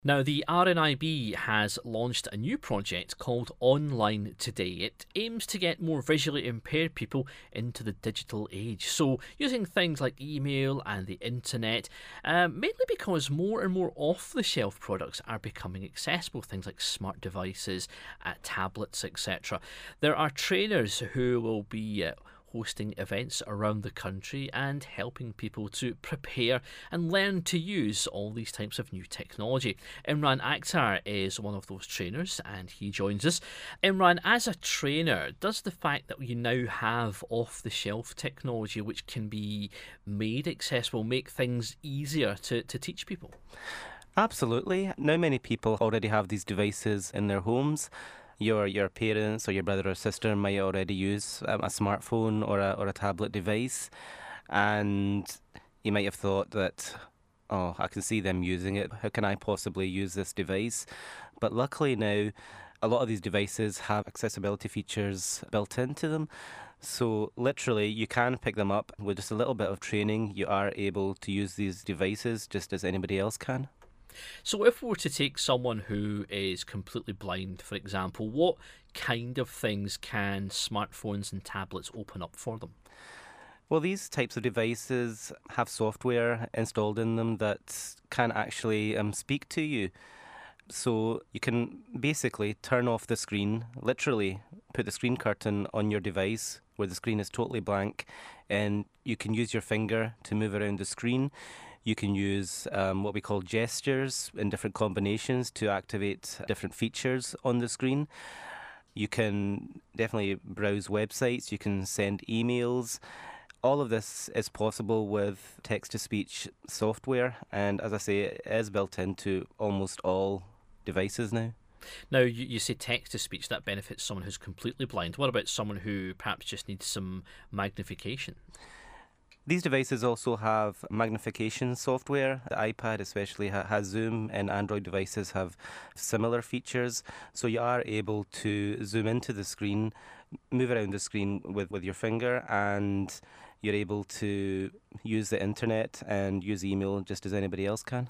Now, the RNIB has launched a new project called Online Today. It aims to get more visually impaired people into the digital age. So, using things like email and the internet, mainly because more and more off the shelf products are becoming accessible, things like smart devices, tablets, etc. There are trainers who will be hosting events around the country and helping people to prepare and learn to use all these types of new technology. Imran Akhtar is one of those trainers and he joins us. Imran, as a trainer, does the fact that you now have off the shelf technology which can be made accessible make things easier to teach people? Absolutely. Now many people already have these devices in their homes. Your parents or your brother or sister might already use a smartphone or a tablet device, and you might have thought that, oh, I can see them using it. How can I possibly use this device? But luckily now, a lot of these devices have accessibility features built into them. So literally, you can pick them up with just a little bit of training. You are able to use these devices just as anybody else can. So, if we were to take someone who is completely blind, for example, what kind of things can smartphones and tablets open up for them? Well, these types of devices have software installed in them that can actually speak to you. So you can basically turn off the screen, literally put the screen curtain on your device where the screen is totally blank, and you can use your finger to move around the screen. You can use what we call gestures in different combinations to activate different features on the screen. You can definitely browse websites, you can send emails. All of this is possible with text to speech software, and as I say, it is built into almost all devices now. Now, you say text to speech, that benefits someone who's completely blind. What about someone who perhaps just needs some magnification? These devices also have magnification software. The iPad especially has Zoom, and Android devices have similar features. So you are able to zoom into the screen, move around the screen with your finger, and you're able to use the internet and use email just as anybody else can.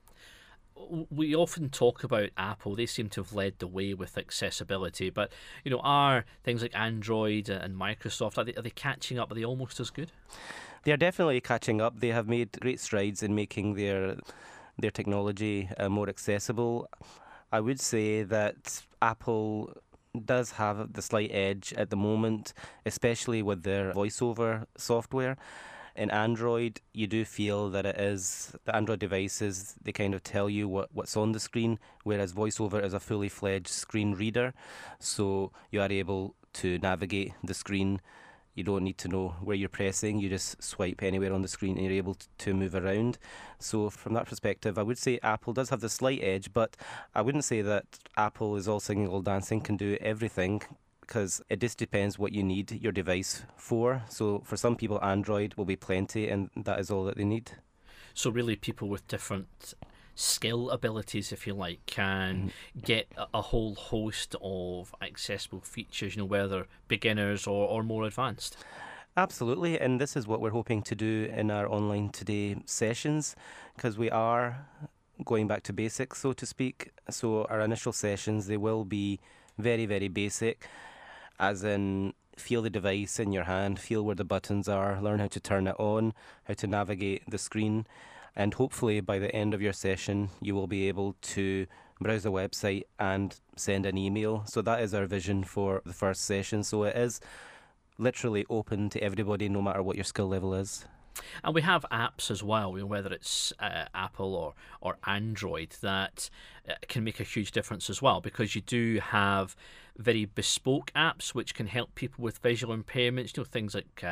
We often talk about Apple. They seem to have led the way with accessibility, but are things like Android and Microsoft, are they catching up? Are they almost as good? They are definitely catching up. They have made great strides in making their technology more accessible. I would say that Apple does have the slight edge at the moment, especially with their voiceover software. In Android, you do feel that it is the Android devices, they kind of tell you what's on the screen, whereas VoiceOver is a fully fledged screen reader. So you are able to navigate the screen. You don't need to know where you're pressing, you just swipe anywhere on the screen and you're able to move around. So, from that perspective, I would say Apple does have the slight edge, but I wouldn't say that Apple is all singing, all dancing, can do everything, because it just depends what you need your device for. So for some people, Android will be plenty, and that is all that they need. So really, people with different skill abilities, if you like, can get a whole host of accessible features, whether beginners or more advanced. Absolutely, and this is what we're hoping to do in our Online Today sessions, because we are going back to basics, so to speak. So our initial sessions, they will be very, very basic, as in feel the device in your hand, feel where the buttons are, learn how to turn it on, how to navigate the screen, and hopefully by the end of your session you will be able to browse the website and send an email. So that is our vision for the first session. So it is literally open to everybody, no matter what your skill level is. And we have apps as well, whether it's Apple or Android, that can make a huge difference as well, because you do have very bespoke apps which can help people with visual impairments, things like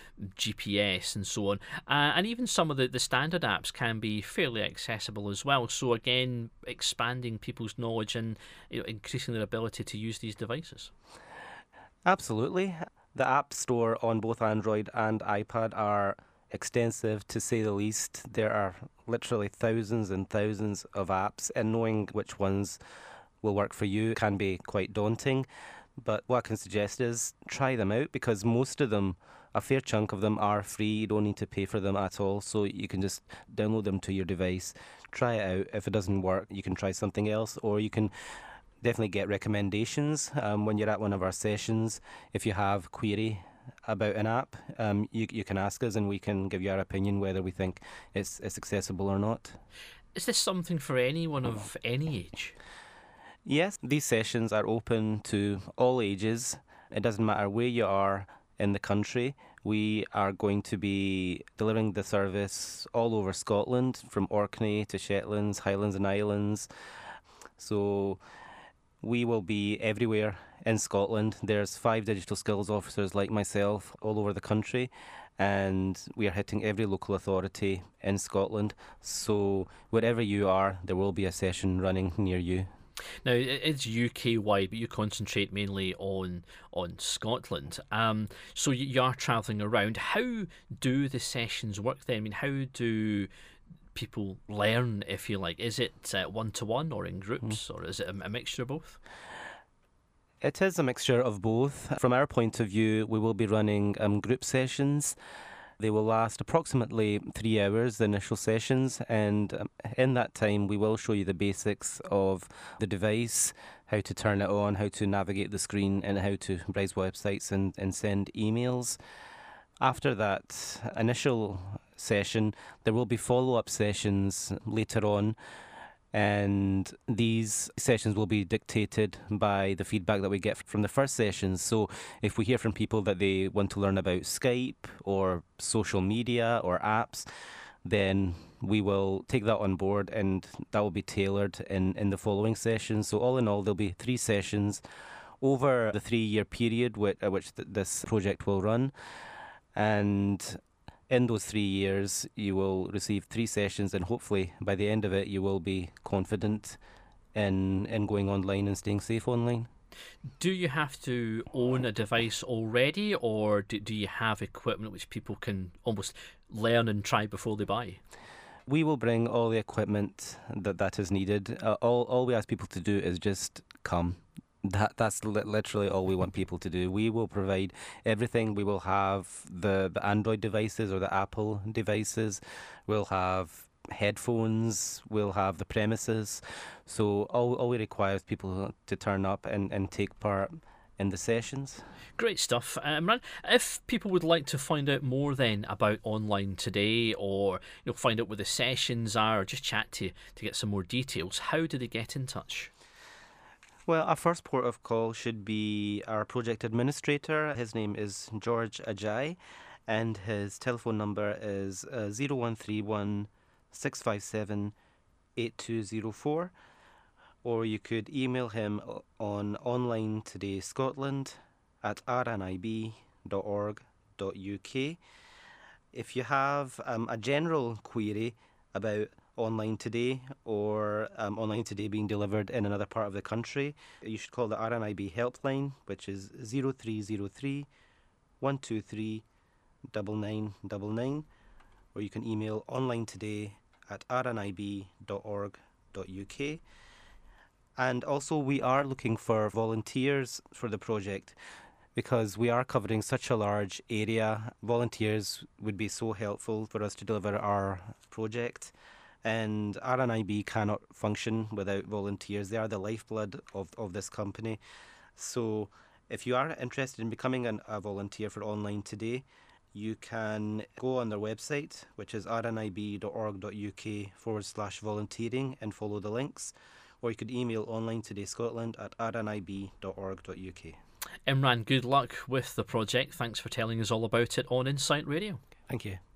GPS and so on. And even some of the standard apps can be fairly accessible as well. So again, expanding people's knowledge and increasing their ability to use these devices. Absolutely. The App Store on both Android and iPad are extensive, to say the least. There are literally thousands and thousands of apps, and knowing which ones will work for you can be quite daunting. But what I can suggest is try them out, because most of them a fair chunk of them are free. You don't need to pay for them at all. So you can just download them to your device, try it out. If it doesn't work, you can try something else, or you can definitely get recommendations when you're at one of our sessions. If you have query about an app, you can ask us and we can give you our opinion whether we think it's accessible or not. Is this something for anyone of any age? Yes, these sessions are open to all ages. It doesn't matter where you are in the country. We are going to be delivering the service all over Scotland, from Orkney to Shetlands, Highlands and Islands. So we will be everywhere in Scotland. There's 5 digital skills officers like myself all over the country, and we are hitting every local authority in Scotland. So wherever you are, there will be a session running near you. Now, it's UK-wide, but you concentrate mainly on Scotland. So you are travelling around. How do the sessions work then? I mean, how do people learn, if you like? Is it one-to-one or in groups, or is it a mixture of both? It is a mixture of both. From our point of view, we will be running group sessions. They will last approximately 3 hours, the initial sessions, and in that time we will show you the basics of the device, how to turn it on, how to navigate the screen, and how to browse websites and send emails. After that initial session, there will be follow-up sessions later on, and these sessions will be dictated by the feedback that we get from the first sessions. So if we hear from people that they want to learn about Skype or social media or apps, then we will take that on board, and that will be tailored in the following sessions. So all in all, there'll be 3 sessions over the 3-year period at which this project will run. And in those 3 years, you will receive 3 sessions, and hopefully by the end of it, you will be confident in going online and staying safe online. Do you have to own a device already, or do you have equipment which people can almost learn and try before they buy? We will bring all the equipment that is needed. All we ask people to do is just come. That's literally all we want people to do. We will provide everything. We will have the Android devices or the Apple devices. We'll have headphones. We'll have the premises. So all we require is people to turn up and take part in the sessions. Great stuff. Imran, if people would like to find out more then about Online Today, or find out where the sessions are, or just chat to you to get some more details, how do they get in touch? Well, our first port of call should be our project administrator. His name is George Ajay, and his telephone number is 0131 657 8204. Or you could email him on onlinetoday.scotland@rnib.org.uk. If you have a general query about Online Today, or Online Today being delivered in another part of the country, you should call the RNIB helpline, which is 0303 123 9999, or you can email onlinetoday@rnib.org.uk. And also, we are looking for volunteers for the project, because we are covering such a large area. Volunteers would be so helpful for us to deliver our project. And RNIB cannot function without volunteers. They are the lifeblood of this company. So if you are interested in becoming a volunteer for Online Today, you can go on their website, which is rnib.org.uk/volunteering, and follow the links. Or you could email onlinetodayscotland@rnib.org.uk. Imran, good luck with the project. Thanks for telling us all about it on Insight Radio. Thank you.